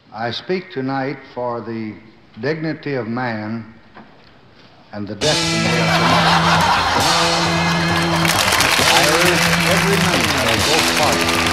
I speak tonight for the dignity of man and the destiny of democracy. I urge every member of both parties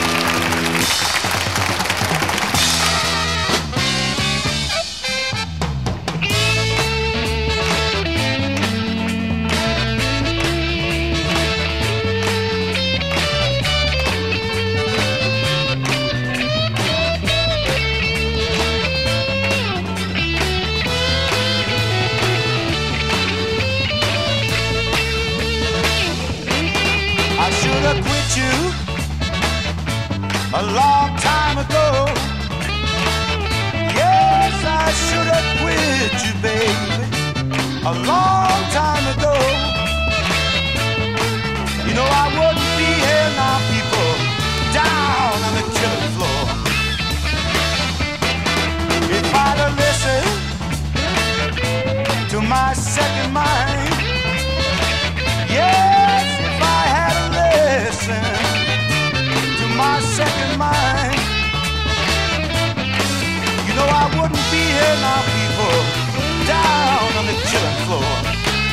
quit you a long time ago. Yes, I should have quit you, baby, a long time ago. You know I wouldn't be here now, people, down on the killing floor. If I'd have listened to my second mind, yes, if I had listened to my second mind, you know I wouldn't be here now, people, down on the killing floor.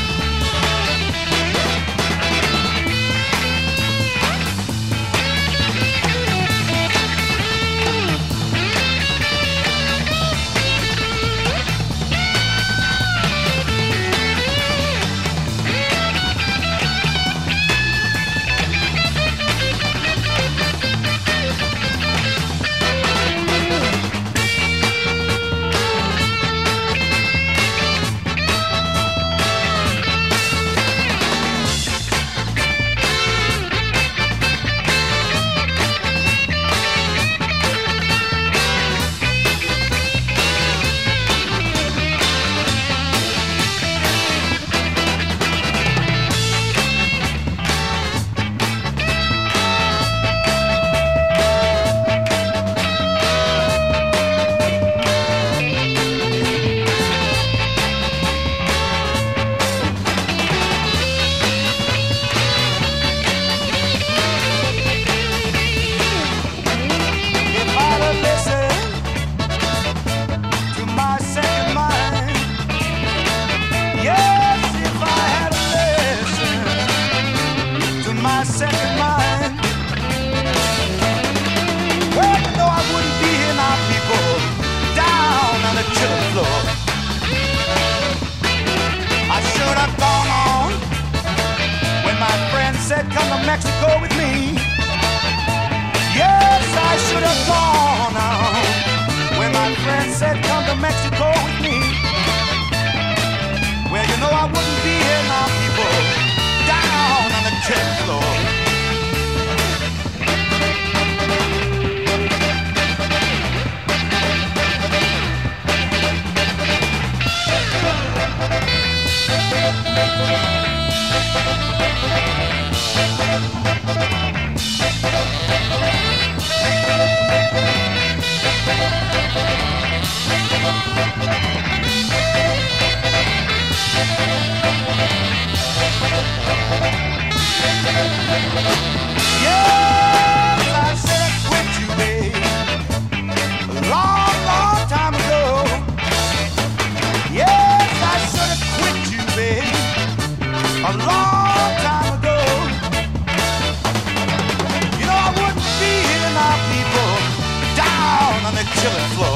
Second mind. Well, you know I wouldn't be here now, people, down on the killing floor. I should have gone on when my friend said come to Mexico with me. Yes, I should have gone on when my friend said come to Mexico with me. Well, you know I wouldn't be here now, people, down on the killing floor. Yes, I said I quit you, babe, a long, long time ago. Yes, I should have quit you, babe, a long time ago. You know I wouldn't be here now, people, down on the killing floor.